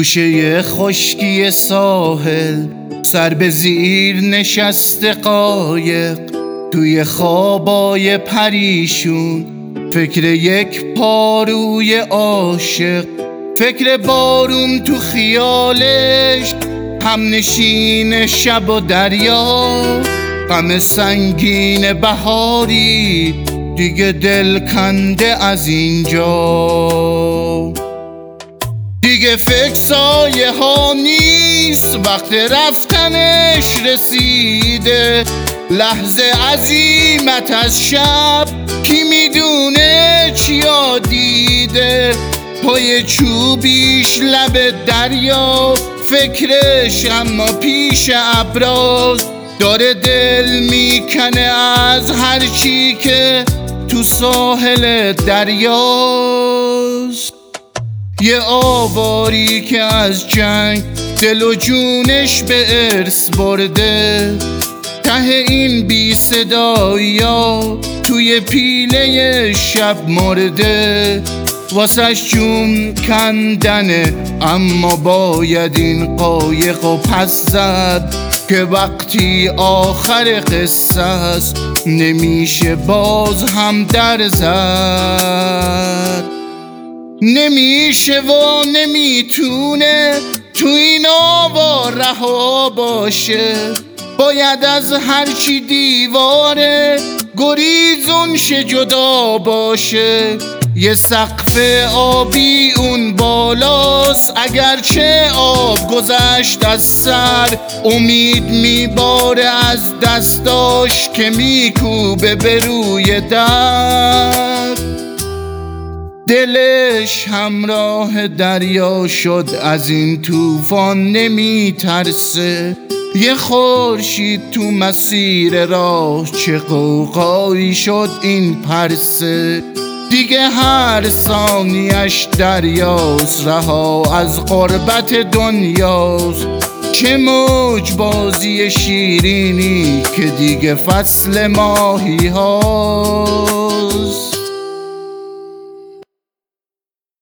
گوشه خشکی ساحل، سر به زیر نشسته قایق، توی خوابای پریشون، فکر یک پاروی عاشق، فکر بارون تو خیالش، همنشین شب و دریا، غم سنگین بهاری دیگه دل کنده از اینجا. دیگه فکر سایه ها نیست، وقت رفتنش رسیده، لحظه عزیمت از شب، کی میدونه چیا دیده، پای چوبیش لب دریا، فکرش اما پیش ابراز، داره دل میکنه از هر چی که تو ساحل دریاست. یه آواری که از جنگ دل و جونش به ارث برده، ته این بی صدایا توی پیله شب مرده، واسش جون کندنه اما باید این قایق و پس زد، که وقتی آخر قصه است نمیشه باز هم در زد. نمیشه و نمیتونه تو این آوا رها باشه، باید از هرچی دیواره گریزون شه جدا باشه. یه سقف آبی اون بالاست، اگرچه آب گذشت از سر، امید میباره از دستاش که میکوبه به روی در. دلش همراه دریا شد، از این طوفان نمیترسه، یه خورشید تو مسیر راه، چه غوغایی شد این پرسه، دیگه هر ثانیش دریاست، رها از غربت دنیاست، چه موج بازی شیرینی که دیگه فصل ماهی هاست.